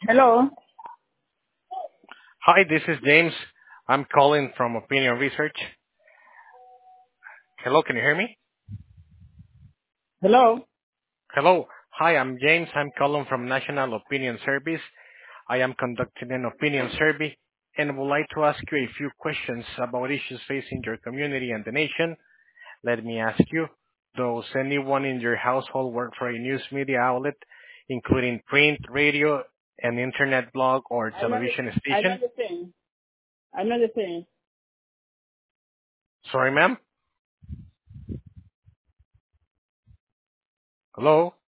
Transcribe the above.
Hello. Hi, this is James. I'm calling from Opinion Research. Hello, can you hear me? Hello. Hello. Hi, I'm James. I'm calling from National Opinion Service. I am conducting an opinion survey and would like to ask you a few questions about issues facing your community and the nation. Let me ask you, does anyone in your household work for a news media outlet, including print, radio, an internet blog, or I'm not. television I'm station? not the same. I'm not the same. Sorry, ma'am. Hello?